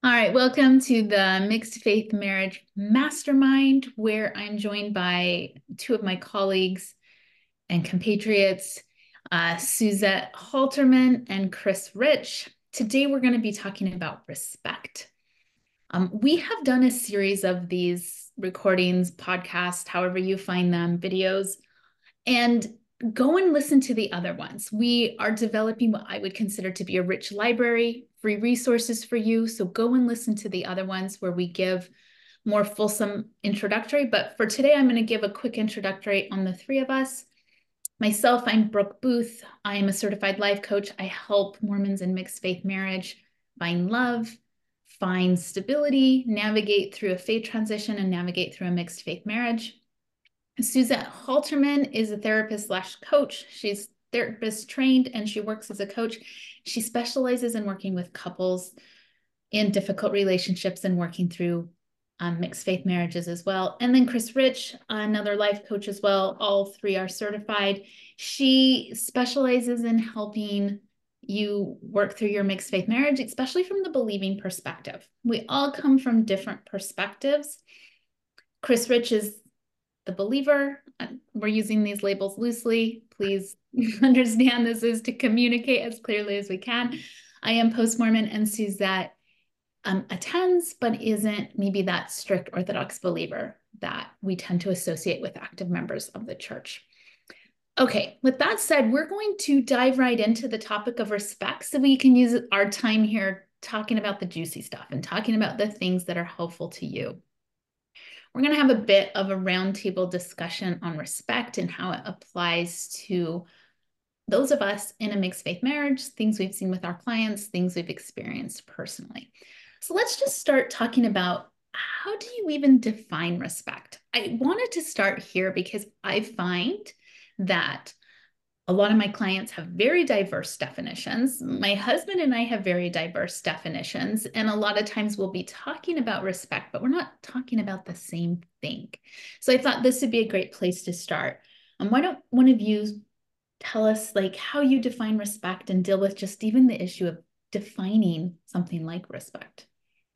All right, welcome to the Mixed Faith Marriage Mastermind, where I'm joined by two of my colleagues and compatriots, Suzette Halterman and Chris Rich. Today, we're going to be talking about respect. We have done a series of these recordings, podcasts, however you find them, videos, and go and listen to the other ones. We are developing what I would consider to be a rich library, free resources for you. So go and listen to the other ones where we give more fulsome introductory. But for today, I'm going to give a quick introductory on the three of us. Myself, I'm Brooke Booth. I am a certified life coach. I help Mormons in mixed faith marriage find love, find stability, navigate through a faith transition, and navigate through a mixed faith marriage. Suzette Halterman is a therapist slash coach. She's therapist trained and she works as a coach. She specializes in working with couples in difficult relationships and working through mixed faith marriages as well. And then Chris Rich, another life coach as well. All three are certified. She specializes in helping you work through your mixed faith marriage, especially from the believing perspective. We all come from different perspectives. Chris Rich is the believer. We're using these labels loosely. Please understand this is to communicate as clearly as we can. I am post-Mormon, and Suzette attends, but isn't maybe that strict Orthodox believer that we tend to associate with active members of the church. Okay, with that said, we're going to dive right into the topic of respect so we can use our time here talking about the juicy stuff and talking about the things that are helpful to you. We're going to have a bit of a roundtable discussion on respect and how it applies to those of us in a mixed faith marriage, things we've seen with our clients, things we've experienced personally. So let's just start talking about how do you even define respect? I wanted to start here because I find that a lot of my clients have very diverse definitions. My husband and I have very diverse definitions. And a lot of times we'll be talking about respect, but we're not talking about the same thing. So I thought this would be a great place to start. Why don't one of you tell us like how you define respect and deal with just even the issue of defining something like respect?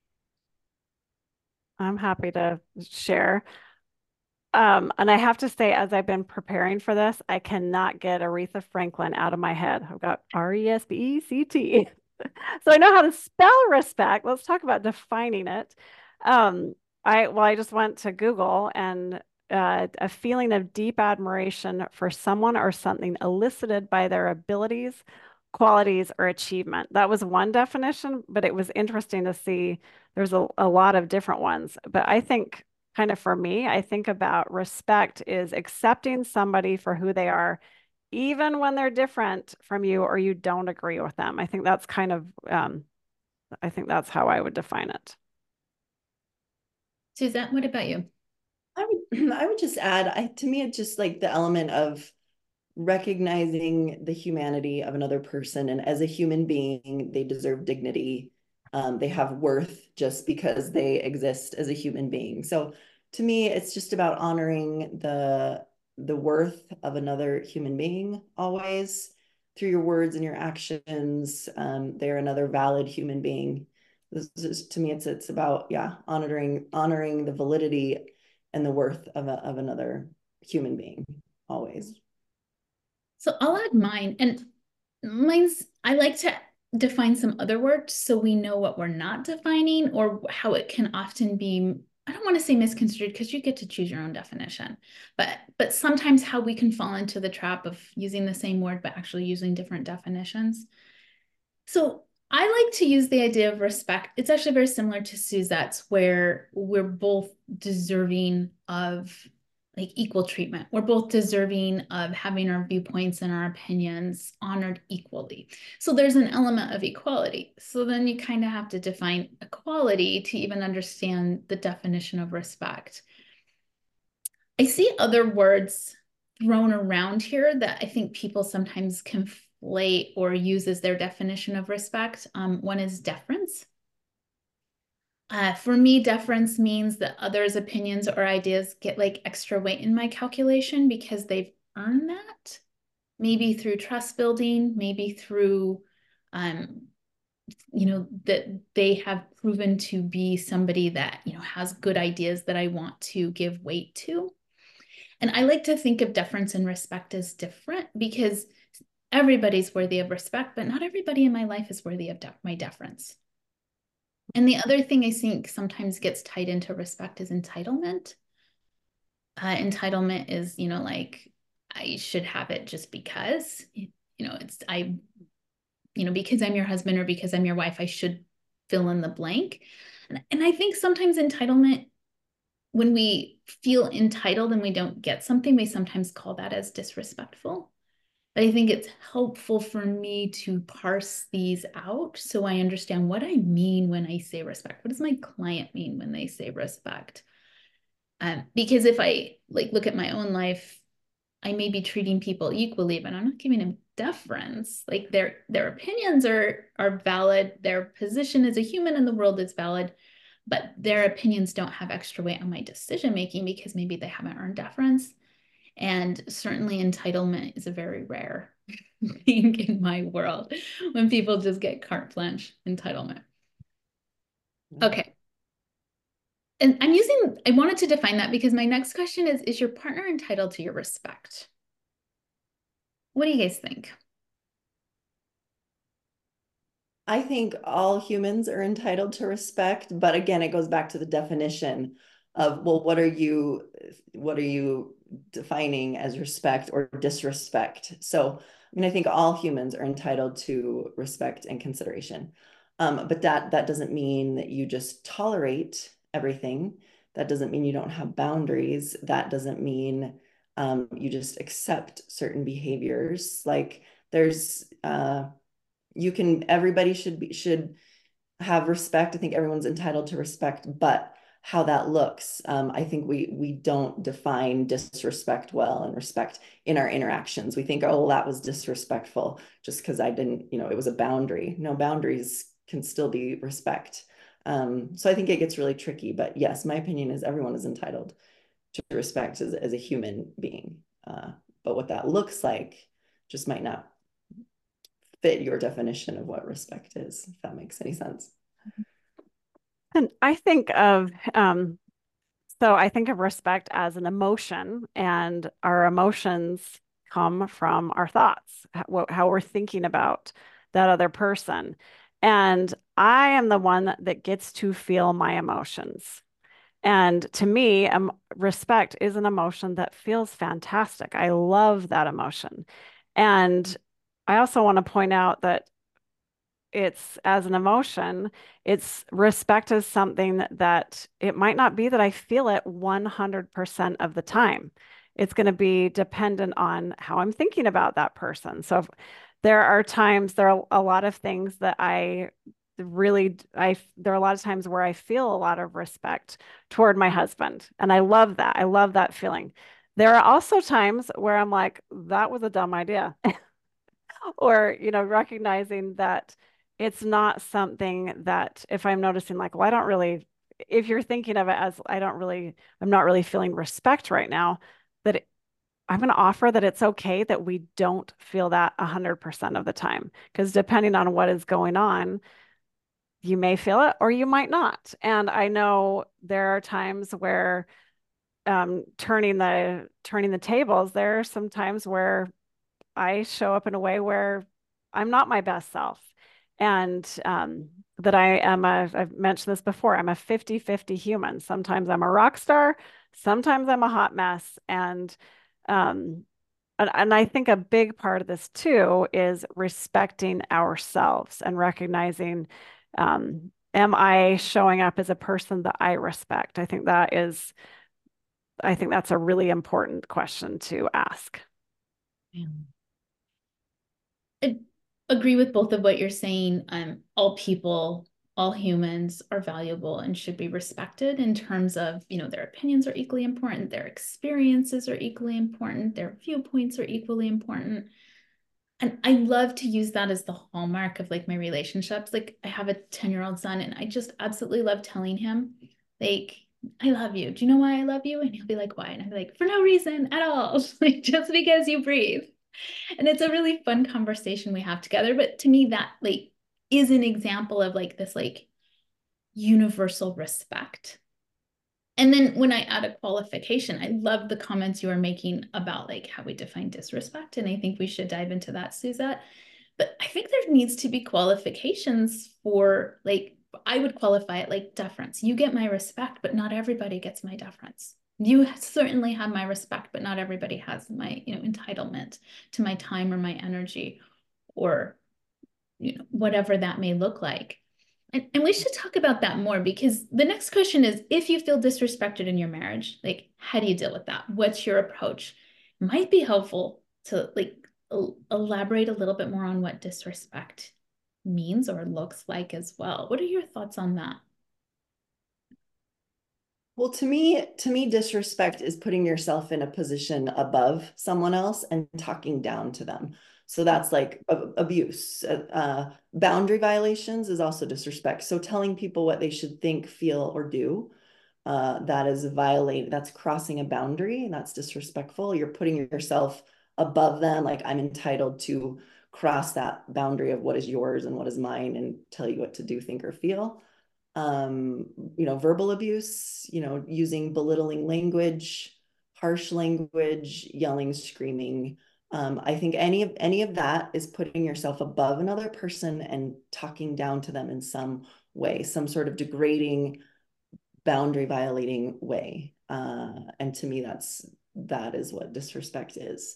I'm happy to share. And I have to say, as I've been preparing for this, I cannot get Aretha Franklin out of my head. I've got Respect. So I know how to spell respect. Let's talk about defining it. I just went to Google and a feeling of deep admiration for someone or something elicited by their abilities, qualities, or achievement. That was one definition, but it was interesting to see there's a lot of different ones. But I think kind of for me, I think about respect is accepting somebody for who they are, even when they're different from you or you don't agree with them. I think that's kind of, I think that's how I would define it. Suzette, what about you? I would just add, to me, it's just like the element of recognizing the humanity of another person. And as a human being, they deserve dignity. They have worth just because they exist as a human being. So to me, it's just about honoring the worth of another human being always through your words and your actions. They're another valid human being. To me, it's about, yeah, honoring the validity and the worth of another human being always. So I'll add mine. And mine's, I like to define some other words so we know what we're not defining or how it can often be, I don't want to say misconstrued because you get to choose your own definition, but sometimes how we can fall into the trap of using the same word but actually using different definitions. So I like to use the idea of respect. It's actually very similar to Suzette's, where we're both deserving of like equal treatment. We're both deserving of having our viewpoints and our opinions honored equally. So there's an element of equality. So then you kind of have to define equality to even understand the definition of respect. I see other words thrown around here that I think people sometimes conflate or use as their definition of respect. One is deference. For me, deference means that others' opinions or ideas get like extra weight in my calculation because they've earned that, maybe through trust building, maybe through um, that they have proven to be somebody that, has good ideas that I want to give weight to. And I like to think of deference and respect as different, because everybody's worthy of respect, but not everybody in my life is worthy of my deference. And the other thing I think sometimes gets tied into respect is entitlement. Entitlement is, like, I should have it just because, because I'm your husband or because I'm your wife, I should fill in the blank. And I think sometimes entitlement, when we feel entitled and we don't get something, we sometimes call that as disrespectful. But I think it's helpful for me to parse these out so I understand what I mean when I say respect. What does my client mean when they say respect? Because if I look at my own life, I may be treating people equally, but I'm not giving them deference. Like their opinions are valid. Their position as a human in the world is valid, but their opinions don't have extra weight on my decision making because maybe they haven't earned deference. And certainly entitlement is a very rare thing in my world when people just get carte blanche entitlement. Okay. And I wanted to define that because my next question is your partner entitled to your respect? What do you guys think? I think all humans are entitled to respect, but again, it goes back to the definition of, well, what are you defining as respect or disrespect? So, I think all humans are entitled to respect and consideration. But that doesn't mean that you just tolerate everything. That doesn't mean you don't have boundaries. That doesn't mean you just accept certain behaviors. Like there's everybody should have respect. I think everyone's entitled to respect, but how that looks, I think we don't define disrespect well and respect in our interactions. We think, oh, well, that was disrespectful just because I didn't, it was a boundary. No, boundaries can still be respect. So I think it gets really tricky, but yes, my opinion is everyone is entitled to respect as a human being. But what that looks like just might not fit your definition of what respect is, if that makes any sense. And I think of so I think of respect as an emotion, and our emotions come from our thoughts, how we're thinking about that other person. And I am the one that gets to feel my emotions. And to me, respect is an emotion that feels fantastic. I love that emotion. And I also want to point out that it's as an emotion, it's respect is something that it might not be that I feel it 100% of the time. It's going to be dependent on how I'm thinking about that person. So there are a lot of things that there are a lot of times where I feel a lot of respect toward my husband. And I love that. I love that feeling. There are also times where I'm like, that was a dumb idea. Or, recognizing that it's not something that if I'm noticing like, well, if you're thinking of it as I'm not really feeling respect right now, I'm going to offer that it's okay that we don't feel that 100% of the time, because depending on what is going on, you may feel it or you might not. And I know there are times where turning the tables, there are some times where I show up in a way where I'm not my best self. And that I've mentioned this before, I'm a 50-50 human. Sometimes I'm a rock star, sometimes I'm a hot mess. And I think a big part of this too is respecting ourselves and recognizing, am I showing up as a person that I respect? I think that's a really important question to ask. Yeah. I agree with both of what you're saying. All people, all humans are valuable and should be respected in terms of, their opinions are equally important, their experiences are equally important, their viewpoints are equally important. And I love to use that as the hallmark of my relationships. Like I have a 10-year-old son and I just absolutely love telling him, like, I love you. Do you know why I love you? And he'll be like, why? And I'll be like, for no reason at all. Like just because you breathe. And it's a really fun conversation we have together. But to me, that is an example of like this like universal respect. And then when I add a qualification, I love the comments you are making about like how we define disrespect. And I think we should dive into that, Suzette. But I think there needs to be qualifications for like, I would qualify it like deference. You get my respect, but not everybody gets my deference. You certainly have my respect, but not everybody has my, entitlement to my time or my energy or, whatever that may look like. And we should talk about that more, because the next question is, if you feel disrespected in your marriage, like, how do you deal with that? What's your approach? It might be helpful to like elaborate a little bit more on what disrespect means or looks like as well. What are your thoughts on that? Well, to me, disrespect is putting yourself in a position above someone else and talking down to them. So that's like abuse. Boundary violations is also disrespect. So telling people what they should think, feel, or do, that is that's crossing a boundary, and that's disrespectful. You're putting yourself above them, like I'm entitled to cross that boundary of what is yours and what is mine and tell you what to do, think, or feel. Verbal abuse, using belittling language, harsh language, yelling, screaming. I think any of that is putting yourself above another person and talking down to them in some way, some sort of degrading, boundary violating way. And to me, that is what disrespect is.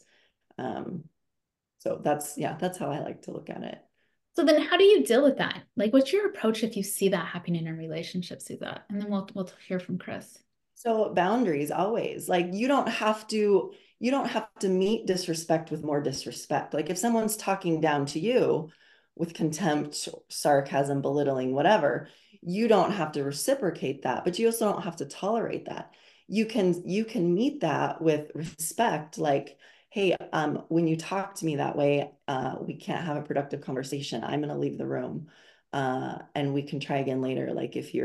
So that's how I like to look at it. So then how do you deal with that? Like, what's your approach if you see that happening in a relationship, Suzette? And then we'll hear from Chris. So boundaries always, like you don't have to meet disrespect with more disrespect. Like if someone's talking down to you with contempt, sarcasm, belittling, whatever, you don't have to reciprocate that, but you also don't have to tolerate that. You can meet that with respect, like, hey, when you talk to me that way, we can't have a productive conversation. I'm going to leave the room, and we can try again later. Like if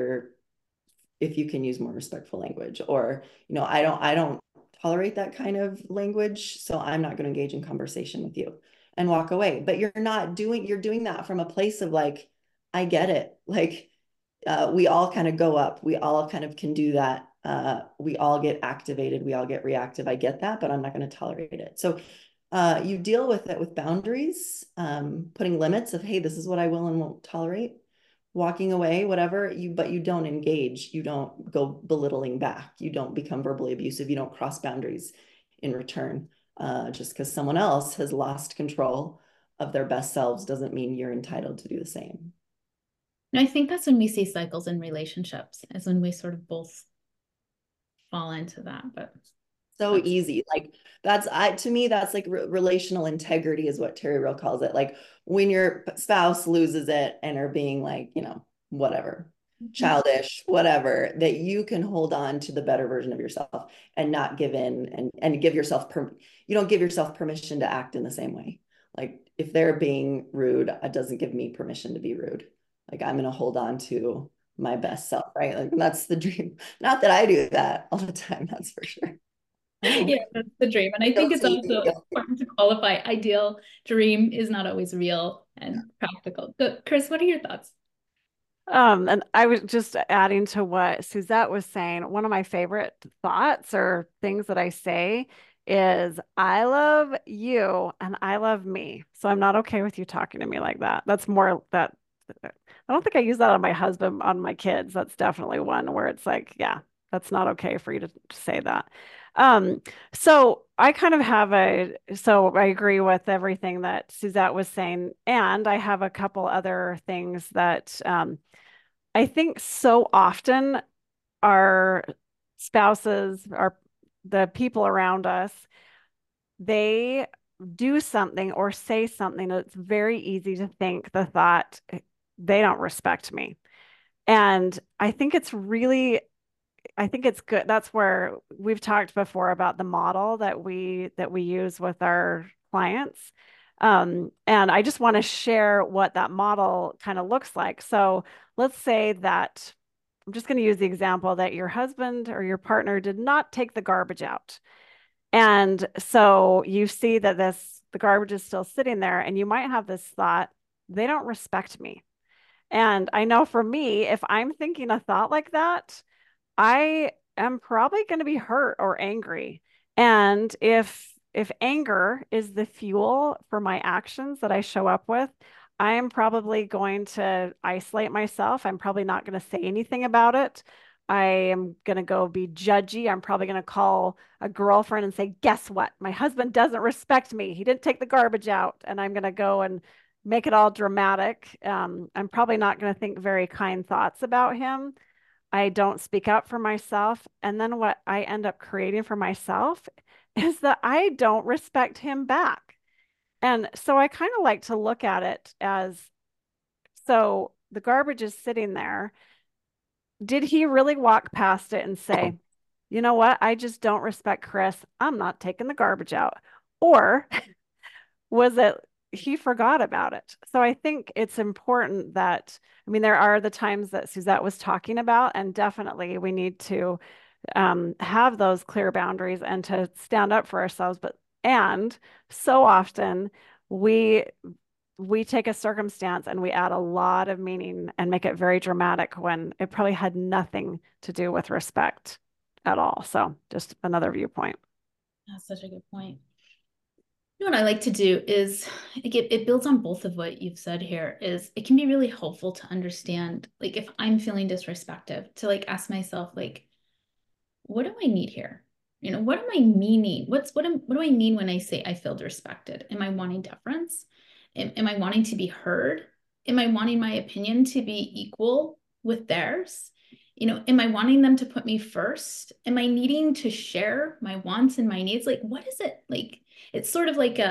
you can use more respectful language, or I don't tolerate that kind of language, so I'm not going to engage in conversation with you, and walk away. But you're doing that from a place of like, I get it. Like, we all kind of go up, we all kind of can do that. We all get activated, we all get reactive. I get that, but I'm not going to tolerate it. So you deal with it with boundaries, putting limits of, hey, this is what I will and won't tolerate, walking away, whatever, but you don't engage, you don't go belittling back, you don't become verbally abusive, you don't cross boundaries in return. Just because someone else has lost control of their best selves doesn't mean you're entitled to do the same. And I think that's when we see cycles in relationships, is when we sort of both fall into that. But so easy. Like to me, that's like relational integrity is what Terry Real calls it. Like when your spouse loses it and are being like, whatever, childish, whatever, that you can hold on to the better version of yourself and not give in and give yourself, you don't give yourself permission to act in the same way. Like if they're being rude, it doesn't give me permission to be rude. Like I'm going to hold on to my best self, right? Like that's the dream. Not that I do that all the time, that's for sure. Yeah, that's the dream. And I think it's also important to qualify ideal dream is not always real and practical. But Chris, what are your thoughts? And I was just adding to what Suzette was saying. One of my favorite thoughts or things that I say is, I love you and I love me. So I'm not okay with you talking to me like that. That's more that I don't think I use that on my husband, on my kids. That's definitely one where it's like, yeah, that's not okay for you to say that. So I kind of so I agree with everything that Suzette was saying. And I have a couple other things that I think so often our spouses, the people around us, they do something or say something that's very easy to think the thought, they don't respect me. And I think it's good. That's where we've talked before about the model that we use with our clients. And I just want to share what that model kind of looks like. So let's say that I'm just going to use the example that your husband or your partner did not take the garbage out. And so you see that the garbage is still sitting there, and you might have this thought, they don't respect me. And I know for me, if I'm thinking a thought like that, I am probably going to be hurt or angry. And if anger is the fuel for my actions that I show up with, I am probably going to isolate myself. I'm probably not going to say anything about it. I am going to go be judgy. I'm probably going to call a girlfriend and say, "Guess what? My husband doesn't respect me. He didn't take the garbage out." And I'm going to go and make it all dramatic. I'm probably not going to think very kind thoughts about him. I don't speak up for myself. And then what I end up creating for myself is that I don't respect him back. And so I kind of like to look at it as, so the garbage is sitting there. Did he really walk past it and say, "You know what? I just don't respect Chris. I'm not taking the garbage out"? Or was it he forgot about it? So I think it's important that, I mean, there are the times that Suzette was talking about, and definitely we need to have those clear boundaries and to stand up for ourselves. But and so often we we take a circumstance and we add a lot of meaning and make it very dramatic when it probably had nothing to do with respect at all. So just another viewpoint. That's such a good point. You know what I like to do is it builds on both of what you've said here, is it can be really helpful to understand, like if I'm feeling disrespected, to like ask myself, like, what do I need here? You know, what am I meaning? What do I mean when I say I feel respected? Am I wanting deference? Am I wanting to be heard? Am I wanting my opinion to be equal with theirs? You know, am I wanting them to put me first? Am I needing to share my wants and my needs? Like, what is it? Like, it's sort of like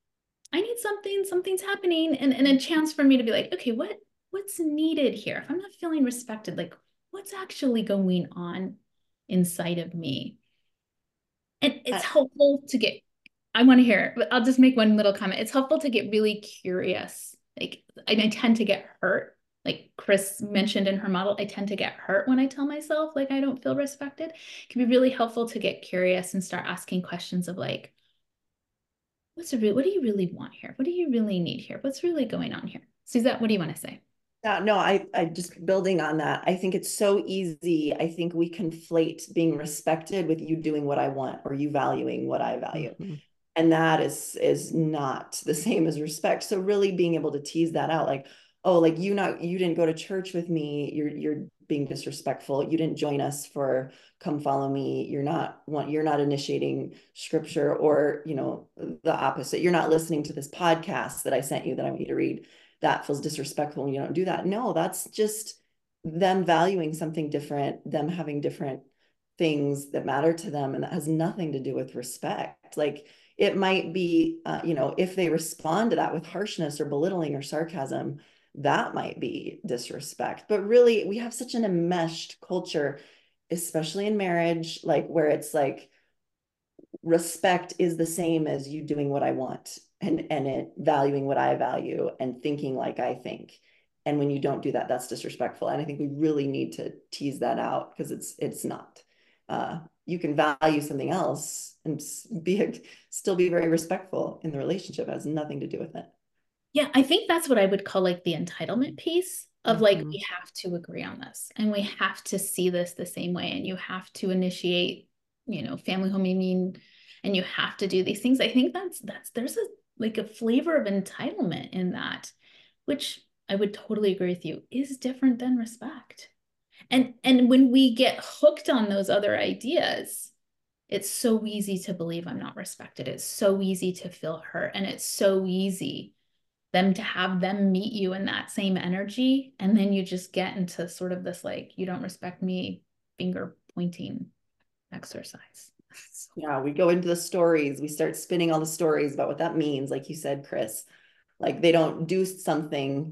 I need something, something's happening, and a chance for me to be like, okay, what's needed here? If I'm not feeling respected, like what's actually going on inside of me? And it's helpful to get, I want to hear it, but I'll just make one little comment. It's helpful to get really curious. Like I tend to get hurt. Like Chris mentioned in her model, I tend to get hurt when I tell myself like I don't feel respected. It can be really helpful to get curious and start asking questions of like, what do you really want here? What do you really need here? What's really going on here? Suzette, what do you want to say? No, I just building on that. I think it's so easy. I think we conflate being respected with you doing what I want or you valuing what I value. Mm-hmm. And that is not the same as respect. So really being able to tease that out, like, oh, like you didn't go to church with me, you're being disrespectful. You didn't join us for come follow me. You're not initiating scripture, or the opposite. You're not listening to this podcast that I sent you that I want you to read. That feels disrespectful when you don't do that. No, that's just them valuing something different, them having different things that matter to them, and that has nothing to do with respect. Like it might be, if they respond to that with harshness or belittling or sarcasm, that might be disrespect. But really, we have such an enmeshed culture, especially in marriage, like where it's like respect is the same as you doing what I want, and it valuing what I value and thinking like I think. And when you don't do that, that's disrespectful. And I think we really need to tease that out, because it's not. You can value something else and still be very respectful in the relationship. It has nothing to do with it. Yeah, I think that's what I would call like the entitlement piece of like, Mm-hmm. we have to agree on this and we have to see this the same way, and you have to initiate, family homing, and you have to do these things. I think there's a flavor of entitlement in that, which I would totally agree with you is different than respect. And when we get hooked on those other ideas, it's so easy to believe I'm not respected. It's so easy to feel hurt, and it's so easy to have them meet you in that same energy. And then you just get into sort of this, like, you don't respect me, finger pointing exercise. Yeah, we go into the stories. We start spinning all the stories about what that means. Like you said, Chris, like they don't do something.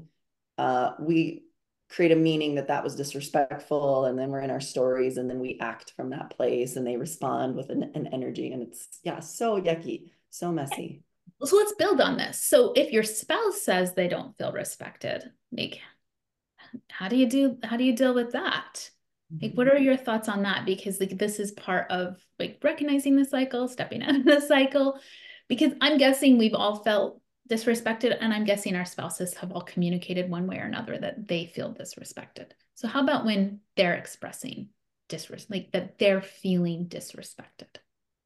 We create a meaning that was disrespectful. And then we're in our stories, and then we act from that place, and they respond with an energy. And it's, yeah, so yucky, so messy. So let's build on this. So if your spouse says they don't feel respected, like, how do you deal with that? Like, what are your thoughts on that? Because like this is part of like recognizing the cycle, stepping out of the cycle, because I'm guessing we've all felt disrespected, and I'm guessing our spouses have all communicated one way or another that they feel disrespected. So how about when they're expressing disrespect, like that they're feeling disrespected?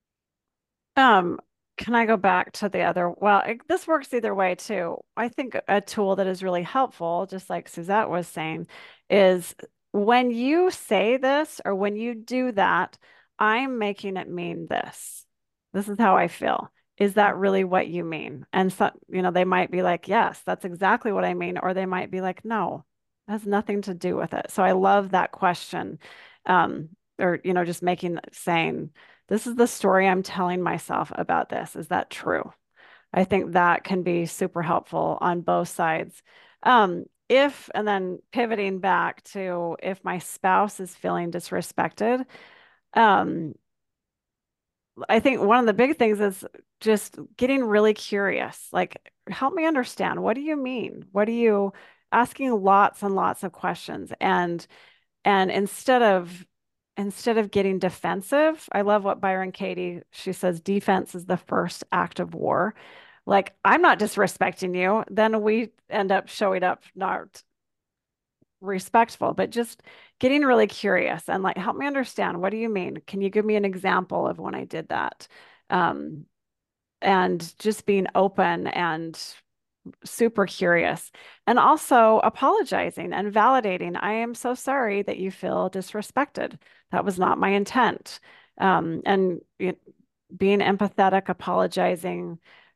Can I go back to the other? Well, this works either way too. I think a tool that is really helpful, just like Suzette was saying, is when you say this or when you do that, I'm making it mean this. This is how I feel. Is that really what you mean? And so, they might be like, yes, that's exactly what I mean. Or they might be like, no, it has nothing to do with it. So I love that question. Or, just saying, this is the story I'm telling myself about this. Is that true? I think that can be super helpful on both sides. And then pivoting back to if my spouse is feeling disrespected, um, I think one of the big things is just getting really curious. Like, help me understand. What do you mean? What do you asking lots and lots of questions? And instead of getting defensive, I love what Byron Katie, she says, defense is the first act of war. Like, I'm not disrespecting you. Then we end up showing up not respectful, but just getting really curious and like, help me understand. What do you mean? Can you give me an example of when I did that? Um, and just being open and super curious and also apologizing and validating. I am so sorry that you feel disrespected. That was not my intent. And being empathetic, apologizing.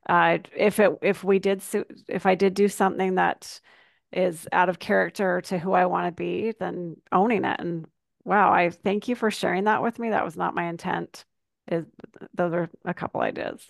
If I did do something that is out of character to who I want to be, then owning it. And wow, I thank you for sharing that with me. That was not my intent. Is Those are a couple ideas.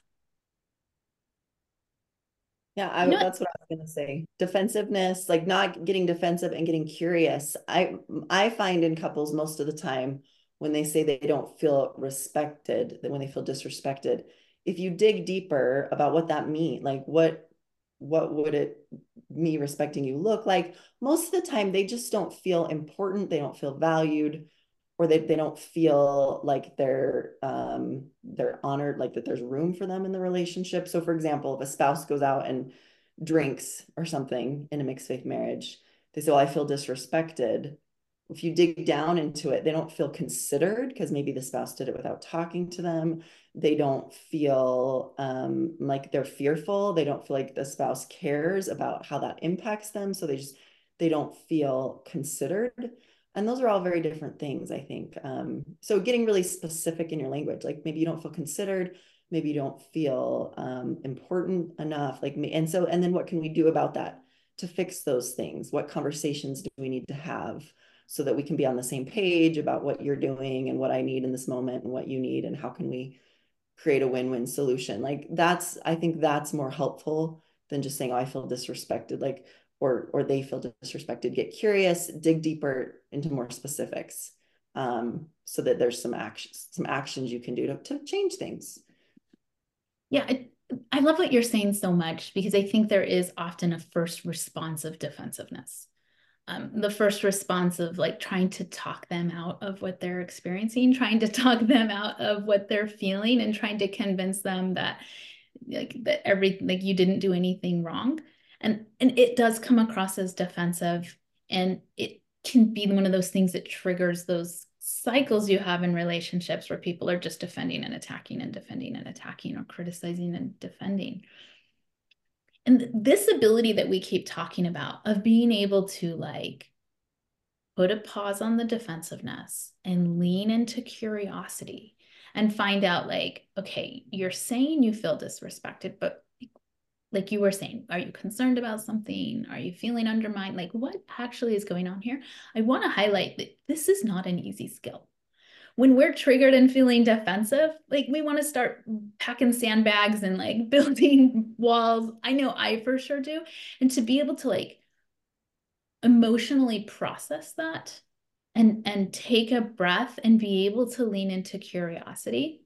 Yeah, You know, that's what I was gonna say. Defensiveness, like not getting defensive and getting curious. I find in couples most of the time when they say they don't feel respected, that when they feel disrespected, if you dig deeper about what that means, like what would it me respecting you look like? Most of the time they just don't feel important, they don't feel valued, or they don't feel like they're honored, like that there's room for them in the relationship. So for example, if a spouse goes out and drinks or something in a mixed faith marriage, they say, well, I feel disrespected. If you dig down into it, they don't feel considered because maybe the spouse did it without talking to them. They don't feel like they're fearful. They don't feel like the spouse cares about how that impacts them. So they don't feel considered. And those are all very different things, I think. So getting really specific in your language, like maybe you don't feel considered, maybe you don't feel important enough, like me. And then what can we do about that to fix those things? What conversations do we need to have so that we can be on the same page about what you're doing and what I need in this moment and what you need, and how can we create a win-win solution? Like I think that's more helpful than just saying, oh, I feel disrespected. Like, or they feel disrespected. Get curious, dig deeper into more specifics, so that there's some actions you can do to change things. yeah, I love what you're saying so much because I think there is often a first response of defensiveness. The first response of like trying to talk them out of what they're experiencing, trying to talk them out of what they're feeling, and trying to convince them that like you didn't do anything wrong. And it does come across as defensive, and it can be one of those things that triggers those cycles you have in relationships where people are just defending and attacking and defending and attacking, or criticizing and defending. And this ability that we keep talking about of being able to like put a pause on the defensiveness and lean into curiosity and find out like, okay, you're saying you feel disrespected, but like you were saying, are you concerned about something? Are you feeling undermined? Like what actually is going on here? I want to highlight that this is not an easy skill. When we're triggered and feeling defensive, like we want to start packing sandbags and like building walls. I know I for sure do. And to be able to like emotionally process that and take a breath and be able to lean into curiosity.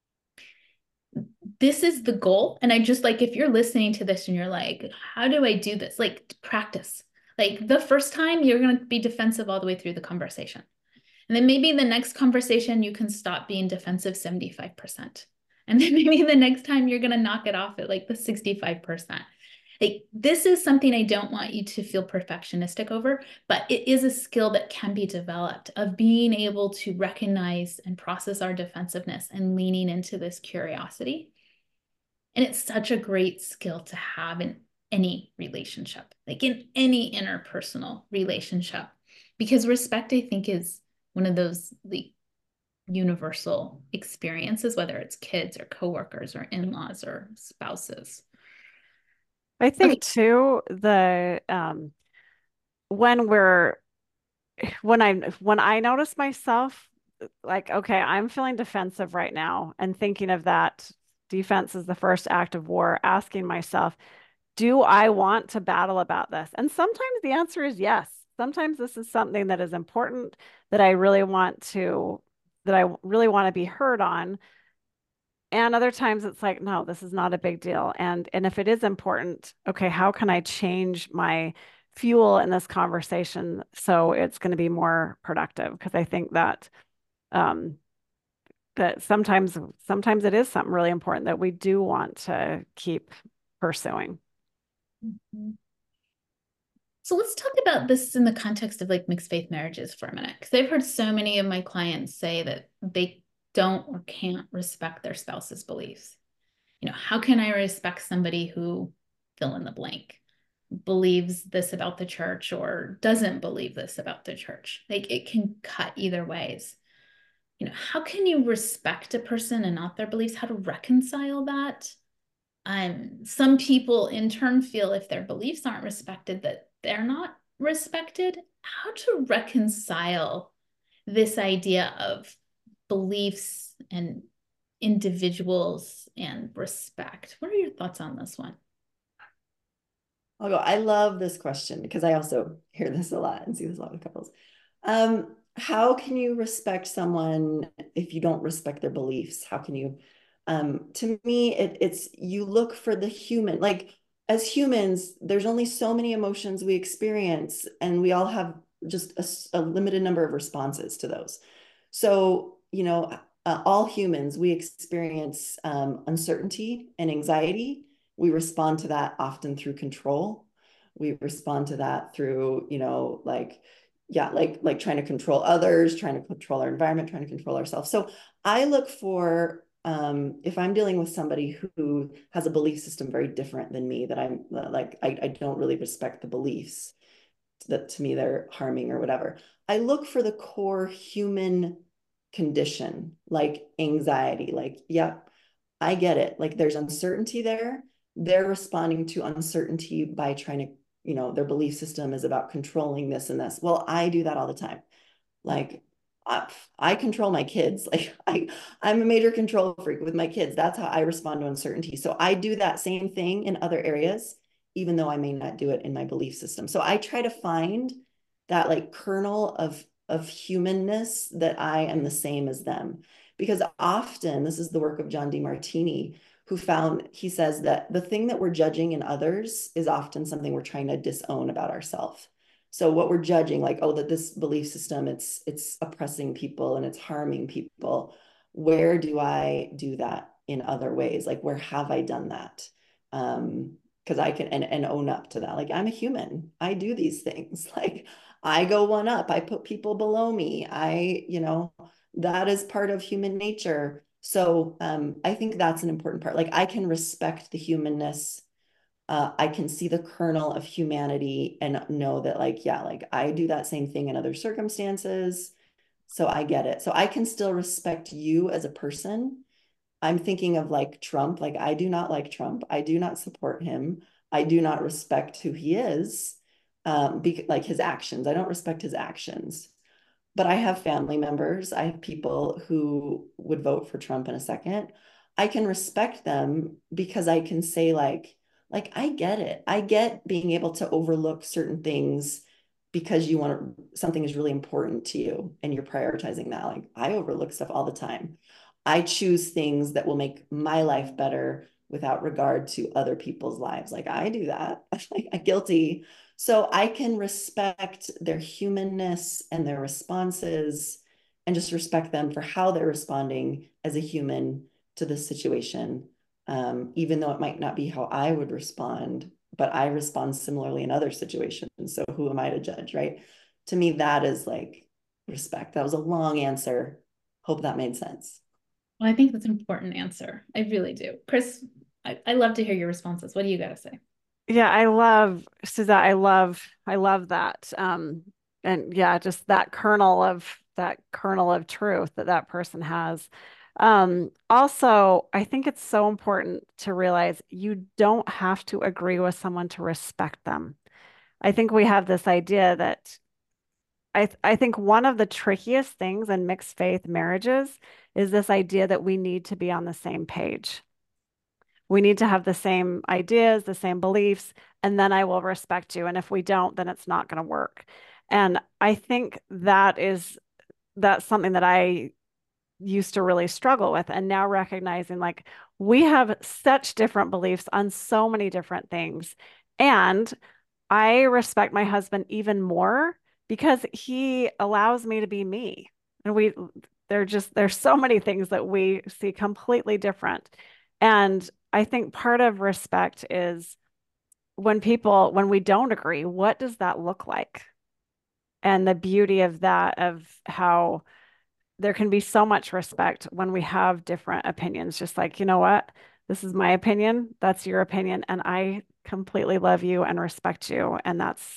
This is the goal. And I just like, if you're listening to this and you're like, how do I do this? Like practice. Like the first time you're going to be defensive all the way through the conversation. And then maybe the next conversation, you can stop being defensive 75%. And then maybe the next time you're going to knock it off at like the 65%. Like, this is something I don't want you to feel perfectionistic over, but it is a skill that can be developed, of being able to recognize and process our defensiveness and leaning into this curiosity. And it's such a great skill to have in any relationship, like in any interpersonal relationship, because respect, I think, is one of those like universal experiences, whether it's kids or coworkers or in-laws or spouses. I Okay. think too, when we're when I notice myself like, okay, I'm feeling defensive right now and thinking of that defense is the first act of war, asking myself, do I want to battle about this? And sometimes the answer is yes. Sometimes this is something that is important that I really want to be heard on. And other times it's like, no, this is not a big deal. And if it is important, okay, how can I change my fuel in this conversation so it's going to be more productive? Because I think um, that sometimes it is something really important that we do want to keep pursuing. Mhm. So let's talk about this in the context of like mixed faith marriages for a minute, because I've heard so many of my clients say that they don't or can't respect their spouse's beliefs. You know, how can I respect somebody who fill in the blank believes this about the church or doesn't believe this about the church? Like, it can cut either ways. You know, how can you respect a person and not their beliefs? How to reconcile that? Some people in turn feel if their beliefs aren't respected, that they're not respected. How to reconcile this idea of beliefs and individuals and respect? What are your thoughts on this one? I'll go. I love this question because I also hear this a lot and see this a lot with couples. How can you respect someone if you don't respect their beliefs? How can you, to me, it's you look for the human, like as humans, there's only so many emotions we experience, and we all have just a limited number of responses to those. So, all humans, we experience uncertainty and anxiety. We respond to that often through control. We respond to that through, like trying to control others, trying to control our environment, trying to control ourselves. So I look for, if I'm dealing with somebody who has a belief system very different than me, that I'm like, I don't really respect the beliefs, that to me they're harming or whatever. I look for the core human condition, like anxiety, like, yeah, I get it. Like there's uncertainty there. They're responding to uncertainty by trying to, their belief system is about controlling this and this. Well, I do that all the time. Like I control my kids. Like I'm a major control freak with my kids. That's how I respond to uncertainty. So I do that same thing in other areas, even though I may not do it in my belief system. So I try to find that like kernel of humanness, that I am the same as them. Because often, this is the work of John DeMartini, who found, he says that the thing that we're judging in others is often something we're trying to disown about ourselves. So what we're judging, like, oh, that this belief system, it's oppressing people and it's harming people. Where do I do that in other ways? Like, where have I done that? Because I can and own up to that. Like, I'm a human. I do these things. Like, I go one up. I put people below me. That is part of human nature. So I think that's an important part. Like, I can respect the humanness. I can see the kernel of humanity and know that, like, yeah, like I do that same thing in other circumstances. So I get it. So I can still respect you as a person. I'm thinking of like Trump. Like, I do not like Trump. I do not support him. I do not respect who he is, like his actions. I don't respect his actions. But I have family members. I have people who would vote for Trump in a second. I can respect them because I can say like I get it. I get being able to overlook certain things because something is really important to you and you're prioritizing that. Like I overlook stuff all the time. I choose things that will make my life better without regard to other people's lives. Like I do that. Like I'm guilty. So I can respect their humanness and their responses and just respect them for how they're responding as a human to this situation. Even though it might not be how I would respond, but I respond similarly in other situations. So who am I to judge, right? To me, that is like respect. That was a long answer. Hope that made sense. Well, I think that's an important answer. I really do. Chris, I love to hear your responses. What do you got to say? Yeah, I love Suzette. I love that. And yeah, just that kernel of truth that that person has. Also, I think it's so important to realize you don't have to agree with someone to respect them. I think we have this idea that I think one of the trickiest things in mixed faith marriages is this idea that we need to be on the same page. We need to have the same ideas, the same beliefs, and then I will respect you. And if we don't, then it's not going to work. And I think that's something that I used to really struggle with. And now recognizing like we have such different beliefs on so many different things. And I respect my husband even more because he allows me to be me. And there's so many things that we see completely different. And I think part of respect is when we don't agree, what does that look like? And the beauty of that, of how there can be so much respect when we have different opinions, just like, you know what? This is my opinion, that's your opinion, and I completely love you and respect you. And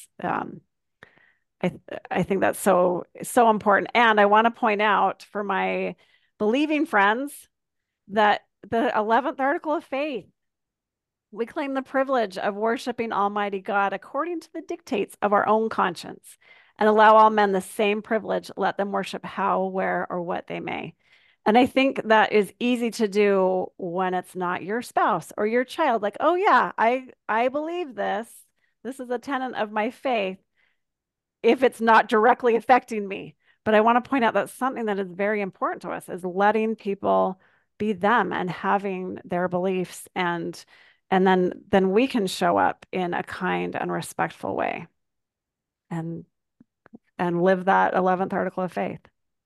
I, I think that's so important. And I want to point out for my believing friends that the 11th article of faith, we claim the privilege of worshiping Almighty God according to the dictates of our own conscience and allow all men the same privilege. Let them worship how, where, or what they may. And I think that is easy to do when it's not your spouse or your child. Like, oh yeah, I believe this. This is a tenet of my faith if it's not directly affecting me. But I want to point out that something that is very important to us is letting people be them and having their beliefs, and then we can show up in a kind and respectful way and live that 11th article of faith.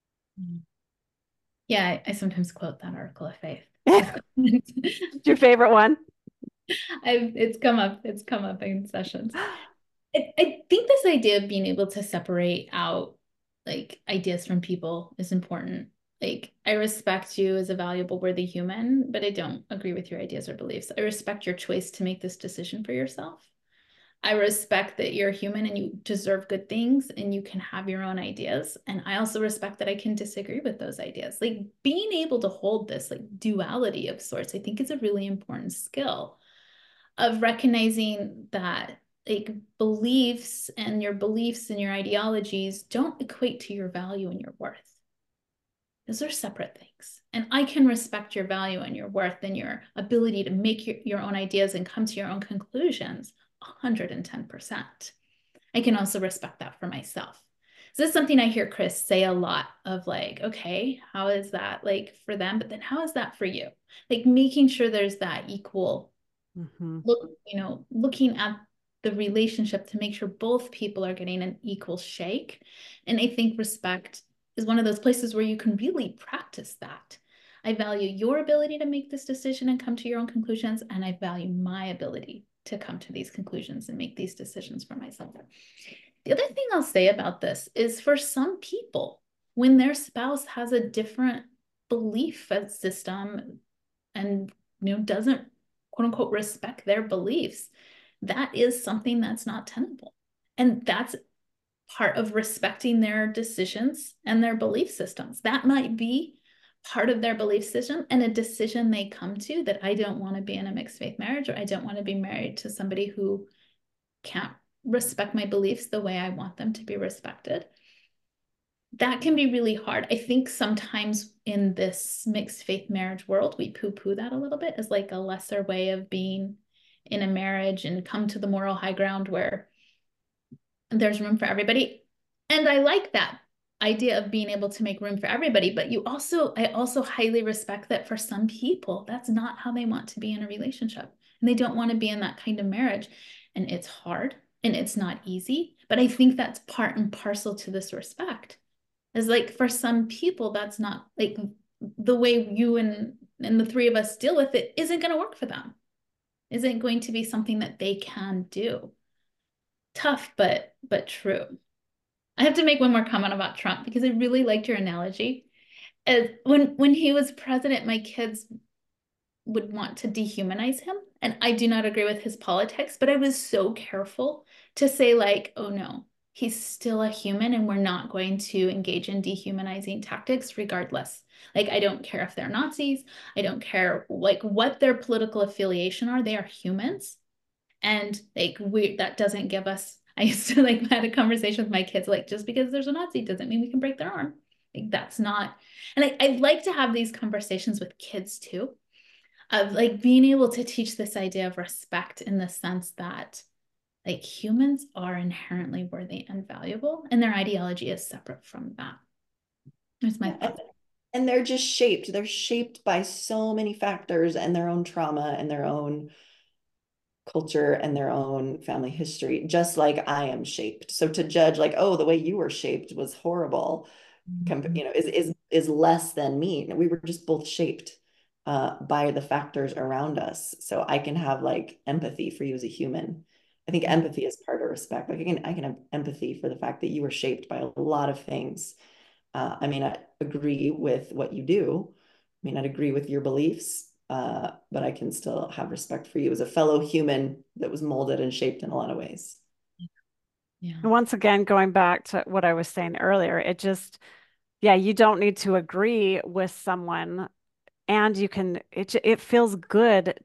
Yeah, I sometimes quote that article of faith. It's your favorite one? It's come up in sessions. I think this idea of being able to separate out like ideas from people is important. Like, I respect you as a valuable, worthy human, but I don't agree with your ideas or beliefs. I respect your choice to make this decision for yourself. I respect that you're human and you deserve good things and you can have your own ideas. And I also respect that I can disagree with those ideas. Like, being able to hold this like duality of sorts, I think is a really important skill of recognizing that like beliefs and your ideologies don't equate to your value and your worth. Those are separate things. And I can respect your value and your worth and your ability to make your own ideas and come to your own conclusions 110%. I can also respect that for myself. So this is something I hear Chris say a lot of like, okay, how is that like for them? But then how is that for you? Like making sure there's that equal looking at the relationship to make sure both people are getting an equal shake. And I think respect is one of those places where you can really practice that. I value your ability to make this decision and come to your own conclusions, and I value my ability to come to these conclusions and make these decisions for myself. The other thing I'll say about this is for some people, when their spouse has a different belief system and doesn't quote unquote respect their beliefs, that is something that's not tenable. And that's part of respecting their decisions and their belief systems. That might be part of their belief system and a decision they come to, that I don't want to be in a mixed faith marriage, or I don't want to be married to somebody who can't respect my beliefs the way I want them to be respected. That can be really hard. I think sometimes in this mixed faith marriage world, we poo-poo that a little bit as like a lesser way of being in a marriage and come to the moral high ground where there's room for everybody. And I like that idea of being able to make room for everybody, but I also highly respect that for some people, that's not how they want to be in a relationship. And they don't want to be in that kind of marriage. And it's hard and it's not easy, but I think that's part and parcel to this respect. Is like for some people, that's not like the way you and the three of us deal with it isn't going to work for them. isn't going to be something that they can do. Tough, but true. I have to make one more comment about Trump because I really liked your analogy. When he was president, my kids would want to dehumanize him. And I do not agree with his politics, but I was so careful to say, like, oh no, he's still a human and we're not going to engage in dehumanizing tactics regardless. Like, I don't care if they're Nazis. I don't care like what their political affiliation are. They are humans. And like that doesn't give us, I used to like had a conversation with my kids, like just because there's a Nazi doesn't mean we can break their arm. Like that's not, and I like to have these conversations with kids too, of like being able to teach this idea of respect in the sense that like humans are inherently worthy and valuable, and their ideology is separate from that. There's my thought. And they're just shaped. They're shaped by so many factors and their own trauma and their own culture and their own family history, just like I am shaped. So to judge like, oh, the way you were shaped was horrible, you know, is less than me. We were just both shaped by the factors around us. So I can have like empathy for you as a human. I think empathy is part of respect. Like I can have empathy for the fact that you were shaped by a lot of things. I may not agree with what you do, I may not agree with your beliefs, but I can still have respect for you as a fellow human that was molded and shaped in a lot of ways. Yeah. Once again, going back to what I was saying earlier, it just, yeah, you don't need to agree with someone, and you can, it feels good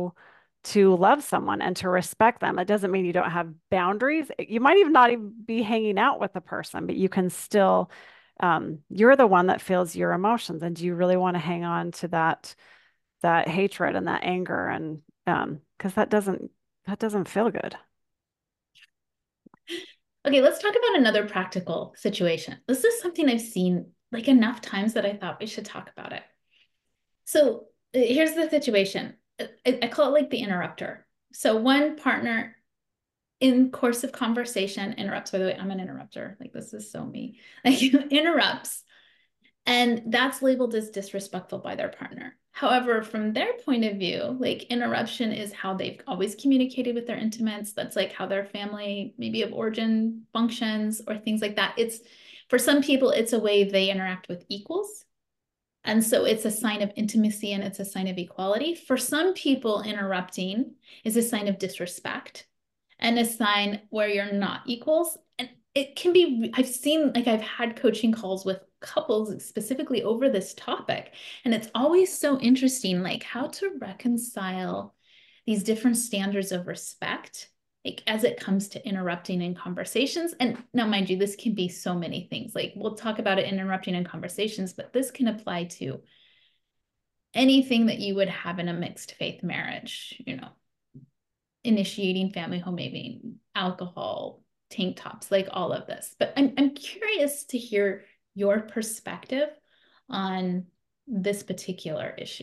to love someone and to respect them. It doesn't mean you don't have boundaries. You might even not even be hanging out with the person, but you can still, you're the one that feels your emotions. And do you really want to hang on to that hatred and that anger? And because that doesn't feel good. Okay, let's talk about another practical situation. This is something I've seen like enough times that I thought we should talk about it. So here's the situation. I call it like the interrupter. So one partner in course of conversation interrupts. By the way, I'm an interrupter. Like this is so me. Like interrupts. And that's labeled as disrespectful by their partner. However, from their point of view, like interruption is how they've always communicated with their intimates. That's like how their family, maybe of origin, functions or things like that. It's for some people, it's a way they interact with equals. And so it's a sign of intimacy and it's a sign of equality. For some people, interrupting is a sign of disrespect and a sign where you're not equals. And it can be, I've seen, like, I've had coaching calls with couples specifically over this topic. And it's always so interesting, like, how to reconcile these different standards of respect, like, as it comes to interrupting in conversations. And now, mind you, this can be so many things. Like, we'll talk about it in interrupting in conversations, but this can apply to anything that you would have in a mixed faith marriage, you know, initiating family homemaking, alcohol, tank tops, like all of this. But I'm curious to hear your perspective on this particular issue.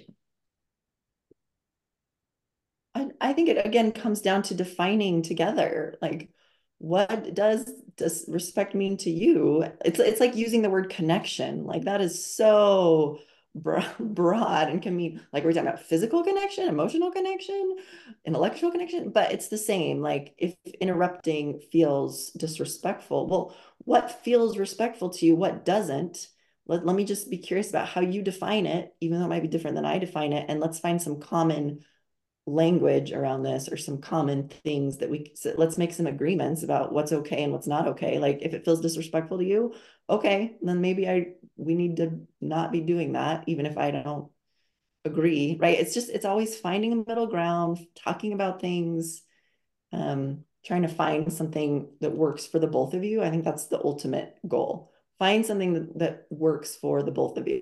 I think it again comes down to defining together, like what does respect mean to you? It's like using the word connection. Like that is so broad and can mean like we're talking about physical connection, emotional connection, intellectual connection, but it's the same. Like if interrupting feels disrespectful, well, what feels respectful to you? What doesn't? Let me just be curious about how you define it, even though it might be different than I define it, and let's find some common language around this or some common things that let's make some agreements about what's okay and what's not okay. Like if it feels disrespectful to you, okay, then maybe we need to not be doing that, even if I don't agree, right? It's always finding a middle ground, talking about things, trying to find something that works for the both of you. I think that's the ultimate goal. Find something that works for the both of you.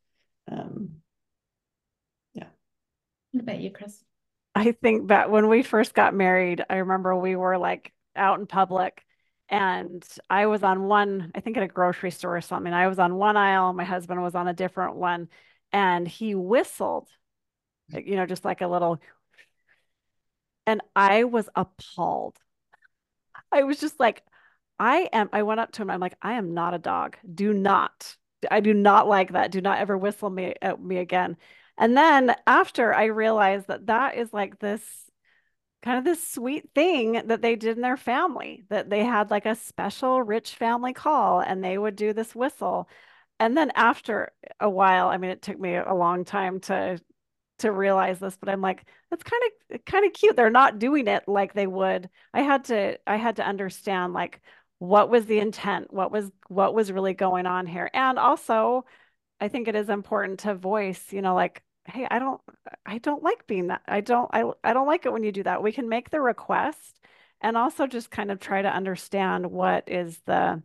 Yeah. What about you, Chris? I think that when we first got married, I remember we were like out in public and I was on one, I think at a grocery store or something. I was on one aisle, my husband was on a different one, and he whistled, you know, just like a little, and I was appalled. I was just like, I went up to him, I'm like, I am not a dog. I do not like that. Do not ever whistle me at me again. And then after I realized that that is like this kind of this sweet thing that they did in their family, that they had like a special rich family call and they would do this whistle. And then after a while, I mean, it took me a long time to realize this, but I'm like, that's kind of cute. They're not doing it like they would. I had to understand like what was the intent, what was really going on here. And also, I think it is important to voice, like, hey, I don't like being that. I don't like it when you do that. We can make the request and also just kind of try to understand what is the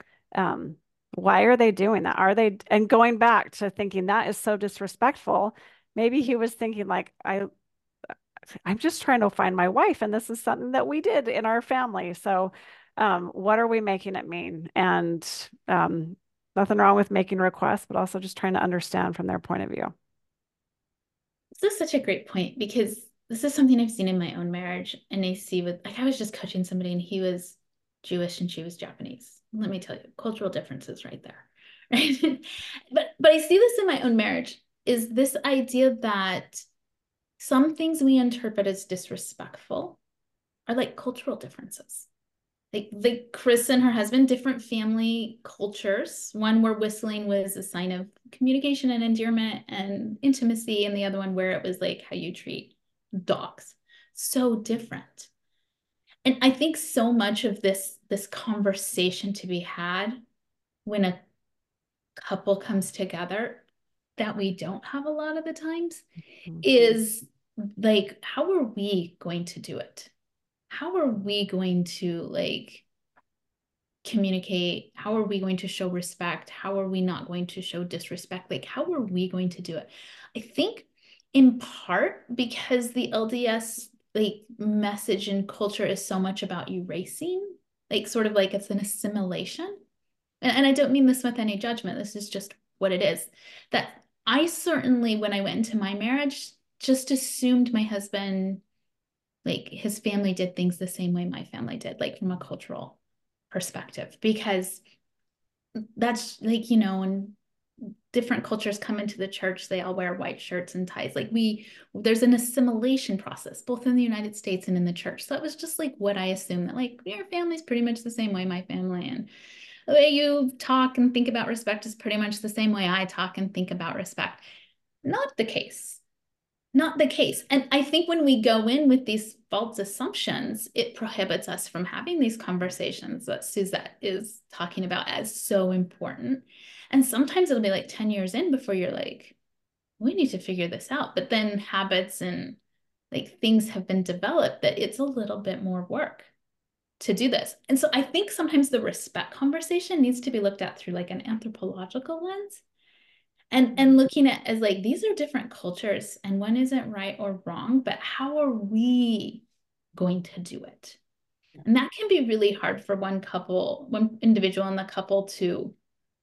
why are they doing that? And going back to thinking that is so disrespectful. Maybe he was thinking like, I'm just trying to find my wife, and this is something that we did in our family. So, what are we making it mean? And nothing wrong with making requests, but also just trying to understand from their point of view. This is such a great point because this is something I've seen in my own marriage, and I see with like I was just coaching somebody and he was Jewish and she was Japanese. Let me tell you, cultural differences right there. Right. But I see this in my own marriage, is this idea that some things we interpret as disrespectful are like cultural differences. Like Chris and her husband, different family cultures. One where whistling was a sign of communication and endearment and intimacy, and the other one where it was like how you treat dogs. So different. And I think so much of this conversation to be had when a couple comes together that we don't have a lot of the times is like, how are we going to do it? How are we going to like communicate? How are we going to show respect? How are we not going to show disrespect? Like, how are we going to do it? I think in part because the LDS like message and culture is so much about erasing, like sort of like it's an assimilation. And I don't mean this with any judgment. This is just what it is. That I certainly, when I went into my marriage, just assumed my husband, like his family did things the same way my family did, like from a cultural perspective, because that's like, when different cultures come into the church, they all wear white shirts and ties. Like there's an assimilation process, both in the United States and in the church. So that was just like what I assumed, that like your family's pretty much the same way my family, and the way you talk and think about respect is pretty much the same way I talk and think about respect. Not the case. Not the case. And I think when we go in with these false assumptions, it prohibits us from having these conversations that Suzette is talking about as so important. And sometimes it'll be like 10 years in before you're like, we need to figure this out. But then habits and like things have been developed that it's a little bit more work to do this. And so I think sometimes the respect conversation needs to be looked at through like an anthropological lens, and looking at as like these are different cultures and one isn't right or wrong, but how are we going to do it? And that can be really hard for one individual in the couple to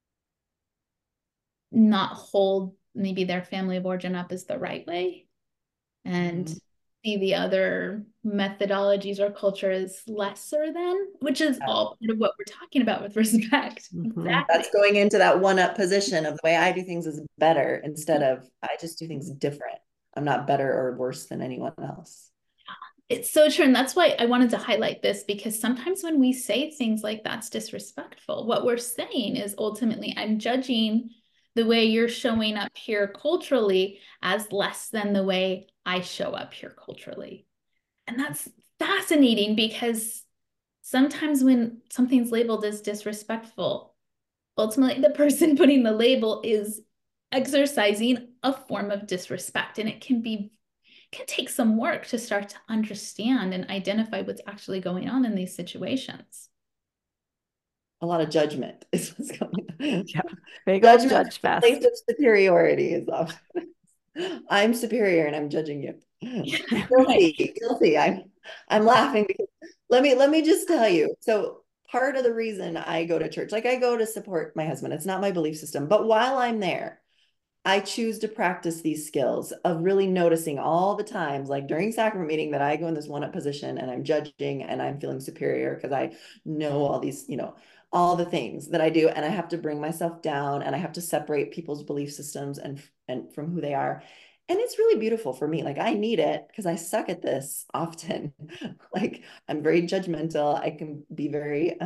not hold maybe their family of origin up as the right way and see the other methodologies or culture as lesser than, which is all part of what we're talking about with respect. Exactly. That's going into that one-up position of the way I do things is better instead of I just do things different. I'm not better or worse than anyone else. It's so true. And that's why I wanted to highlight this, because sometimes when we say things like that's disrespectful, what we're saying is ultimately I'm judging the way you're showing up here culturally as less than the way I show up here culturally. And that's fascinating because sometimes when something's labeled as disrespectful, ultimately the person putting the label is exercising a form of disrespect. And it can take some work to start to understand and identify what's actually going on in these situations. A lot of judgment is what's going on. Yeah, big old judge fest. Place of superiority is off. I'm superior and I'm judging you. Guilty. I'm laughing because let me just tell you. So part of the reason I go to church, like I go to support my husband. It's not my belief system, but while I'm there, I choose to practice these skills of really noticing all the times, like during sacrament meeting, that I go in this one-up position and I'm judging and I'm feeling superior because I know all these, all the things that I do, and I have to bring myself down and I have to separate people's belief systems and from who they are. And it's really beautiful for me. Like I need it because I suck at this often. Like I'm very judgmental. I can be very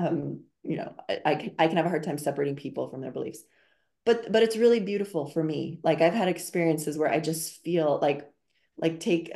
I can have a hard time separating people from their beliefs. But it's really beautiful for me. Like I've had experiences where I just feel like take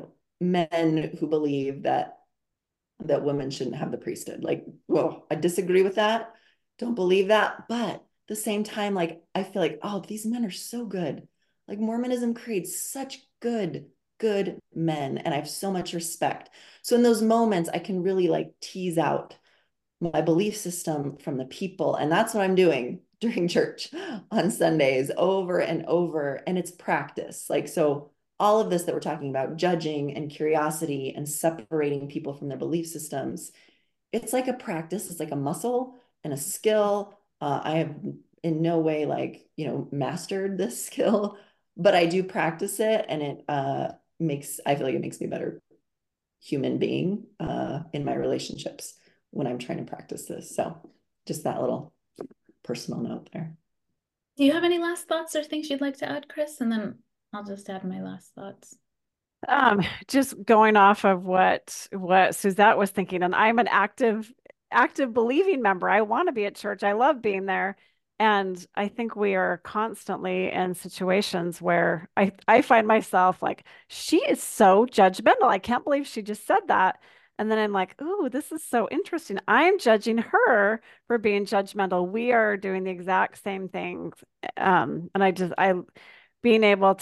men who believe that women shouldn't have the priesthood. Like, whoa, I disagree with that. Don't believe that. But at the same time, like, I feel like, oh, these men are so good. Like, Mormonism creates such good men. And I have so much respect. So in those moments, I can really like tease out my belief system from the people. And that's what I'm doing during church on Sundays over and over. And it's practice. Like, so all of this that we're talking about, judging and curiosity and separating people from their belief systems, it's like a practice. It's like a muscle and a skill. I have in no way like, mastered this skill, but I do practice it, and it I feel like it makes me a better human being in my relationships when I'm trying to practice this. So just that little personal note there. Do you have any last thoughts or things you'd like to add, Chris? And then I'll just add my last thoughts. Just going off of what Suzette was thinking, and I'm an active believing member. I want to be at church. I love being there. And I think we are constantly in situations where I find myself like, she is so judgmental. I can't believe she just said that. And then I'm like, ooh, this is so interesting. I'm judging her for being judgmental. We are doing the exact same things. And I being able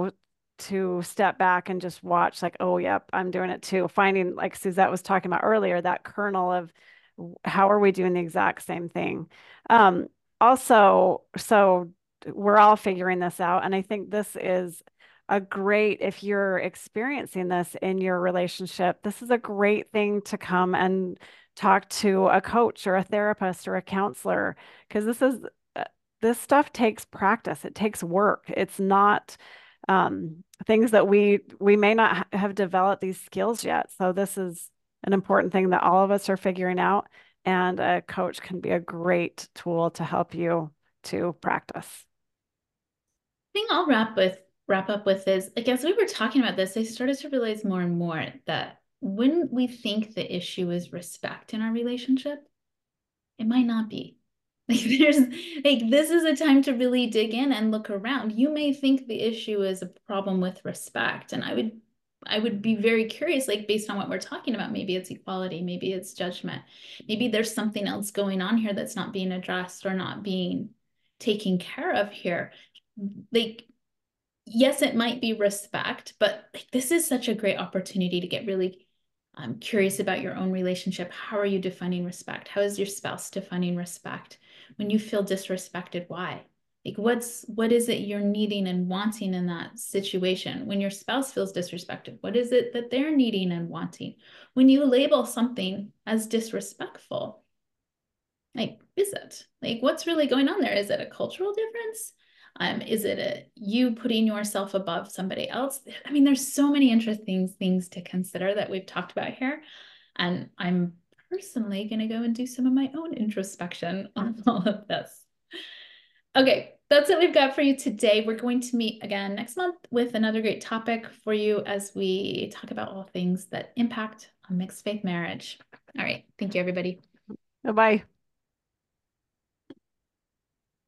to step back and just watch like, oh, yep, I'm doing it too. Finding, like Suzette was talking about earlier, that kernel of how are we doing the exact same thing? Also, so we're all figuring this out. And I think this is a great, if you're experiencing this in your relationship, this is a great thing to come and talk to a coach or a therapist or a counselor, because this stuff takes practice. It takes work. It's not things that we may not have developed these skills yet. So this is an important thing that all of us are figuring out, and a coach can be a great tool to help you to practice. I think I'll wrap up with is, like, as we were talking about this, I started to realize more and more that when we think the issue is respect in our relationship, it might not be. Like this is a time to really dig in and look around. You may think the issue is a problem with respect, and I would be very curious, like based on what we're talking about, maybe it's equality, maybe it's judgment, maybe there's something else going on here that's not being addressed or not being taken care of here. Like, yes, it might be respect, but like this is such a great opportunity to get really curious about your own relationship. How are you defining respect? How is your spouse defining respect? When you feel disrespected, why? Like what is it you're needing and wanting in that situation? When your spouse feels disrespected, what is it that they're needing and wanting? When you label something as disrespectful, like, is it? Like, what's really going on there? Is it a cultural difference? Is it you putting yourself above somebody else? I mean, there's so many interesting things to consider that we've talked about here. And I'm personally going to go and do some of my own introspection on all of this. Okay, that's what we've got for you today. We're going to meet again next month with another great topic for you as we talk about all things that impact a mixed faith marriage. All right. Thank you, everybody. Bye-bye.